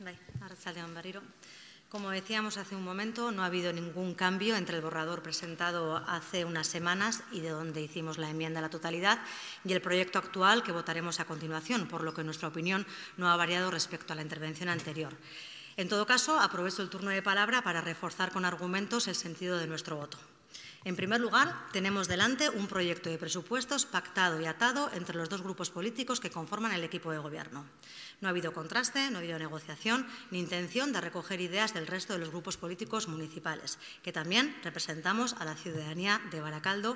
Arratsaldeon berriro. Como decíamos hace un momento, no ha habido ningún cambio entre el borrador presentado hace unas semanas y de donde hicimos la enmienda a la totalidad y el proyecto actual que votaremos a continuación, por lo que nuestra opinión no ha variado respecto a la intervención anterior. En todo caso, aprovecho el turno de palabra para reforzar con argumentos el sentido de nuestro voto. En primer lugar, tenemos delante un proyecto de presupuestos pactado y atado entre los dos grupos políticos que conforman el equipo de gobierno. No ha habido contraste, no ha habido negociación ni intención de recoger ideas del resto de los grupos políticos municipales, que también representamos a la ciudadanía de Baracaldo.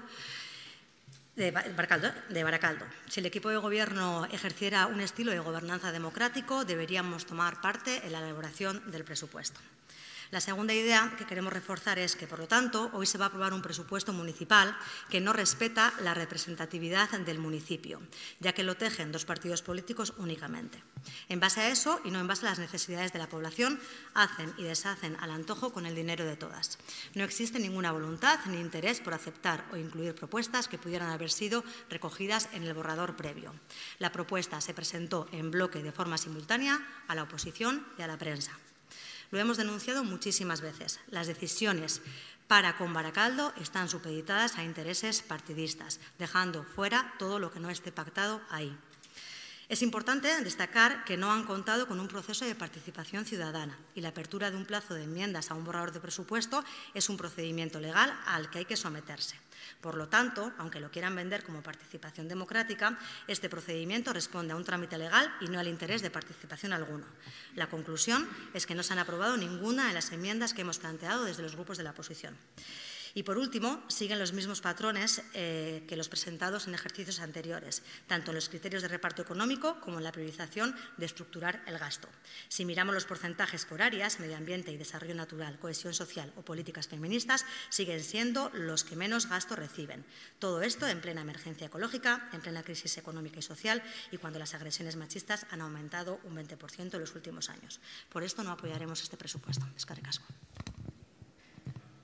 Si el equipo de gobierno ejerciera un estilo de gobernanza democrático, deberíamos tomar parte en la elaboración del presupuesto. La segunda idea que queremos reforzar es que, por lo tanto, hoy se va a aprobar un presupuesto municipal que no respeta la representatividad del municipio, ya que lo tejen dos partidos políticos únicamente. En base a eso, y no en base a las necesidades de la población, hacen y deshacen al antojo con el dinero de todas. No existe ninguna voluntad ni interés por aceptar o incluir propuestas que pudieran haber sido recogidas en el borrador previo. La propuesta se presentó en bloque de forma simultánea a la oposición y a la prensa. Lo hemos denunciado muchísimas veces. Las decisiones para con Baracaldo están supeditadas a intereses partidistas, dejando fuera todo lo que no esté pactado ahí. Es importante destacar que no han contado con un proceso de participación ciudadana y la apertura de un plazo de enmiendas a un borrador de presupuesto es un procedimiento legal al que hay que someterse. Por lo tanto, aunque lo quieran vender como participación democrática, este procedimiento responde a un trámite legal y no al interés de participación alguno. La conclusión es que no se han aprobado ninguna de las enmiendas que hemos planteado desde los grupos de la oposición. Y, por último, siguen los mismos patrones que los presentados en ejercicios anteriores, tanto en los criterios de reparto económico como en la priorización de estructurar el gasto. Si miramos los porcentajes por áreas, medio ambiente y desarrollo natural, cohesión social o políticas feministas, siguen siendo los que menos gasto reciben. Todo esto en plena emergencia ecológica, en plena crisis económica y social y cuando las agresiones machistas han aumentado un 20% en los últimos años. Por esto no apoyaremos este presupuesto. Eskerrik asko.